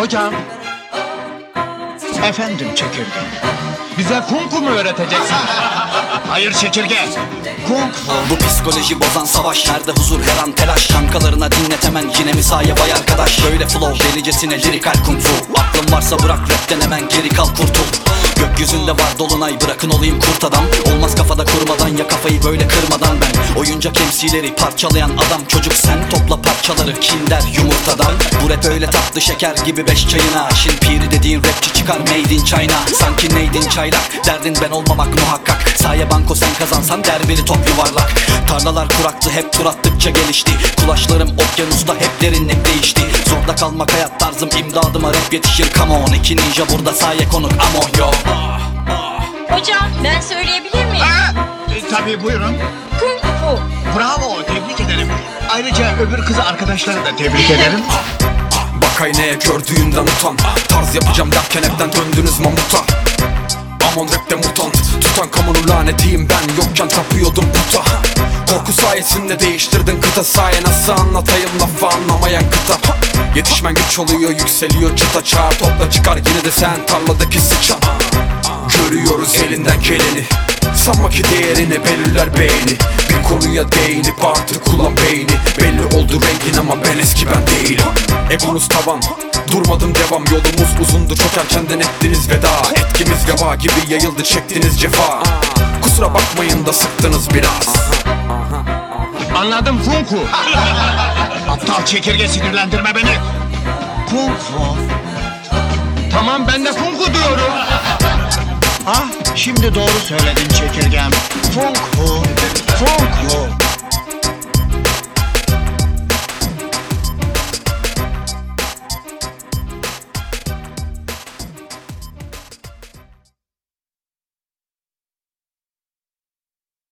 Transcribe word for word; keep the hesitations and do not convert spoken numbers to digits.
Hocam. Efendim çekirge. Bize kung fu mu öğreteceksin? Hayır çekirge. Kung fu. Bu psikoloji bozan savaş, nerede huzur her an telaş. Kankalarına dinlet hemen, yine mi sahaya vay arkadaş. Böyle flow delicesine lirikal kung fu. Aklın varsa bırak rapten hemen, geri kal kurtul. Gökyüzünde var dolunay, bırakın olayım kurt adam. Olmaz kafada kurmadan, ya kafayı böyle kırmadan. Ben oyuncak M C'leri parçalayan adam. Çocuk sen topla parçaları, kim der yumurtadan. Bu rap öyle tatlı şeker gibi beş çayına. Şin piri dediğin rapçi çıkar made in China. Sanki neydin çaylak, derdin ben olmamak muhakkak. Sahaya banko sen kazansan, derbeli top yuvarlak. Tarlalar kuraktı, hep tur attıkça gelişti. Kulaşlarım okyanusta, hep derinlik değişti. Zorda kalmak hayat tarzım, imdadıma rap yetişir come on. İki ninja burada sahaya konuk amon yo. Hocam ben söyleyebilir miyim? Ha, e, tabii buyurun. Kung fu. Bravo, tebrik ederim. Ayrıca öbür kızı arkadaşları da tebrik ederim. Bak aynaya gördüğünden utan. Tarz yapacağım derken hepten döndünüz mamuta. Amon rapte mutant, tutan kamonu lanetiyim ben. Yokken tapıyordum puta. Korku sayesinde değiştirdin kıta. Saye nasıl anlatayım lafı anlamayan kıta. Yetişmen güç oluyor, yükseliyor çıta. Çağır topla çıkar, yine de sen tarladaki sıçan. Görüyoruz elinden geleni, sanma ki değerini belirler beğeni. Bir konuya değinip artık kullan beyni. Belli oldu rengin ama ben eski ben değilim. Egonuz tavan, durmadım devam. Yolumuz uzundu, çok erkenden ettiniz veda. Etkimiz veba gibi yayıldı, çektiniz cefa. Kusura bakmayın da sıktınız biraz. Anladım kung fu. Aptal çekirge, sinirlendirme beni. Kung fu. Tamam, ben de kung fu diyorum. Ah, şimdi doğru söyledin çekirgem. Kung fu. Kung fu.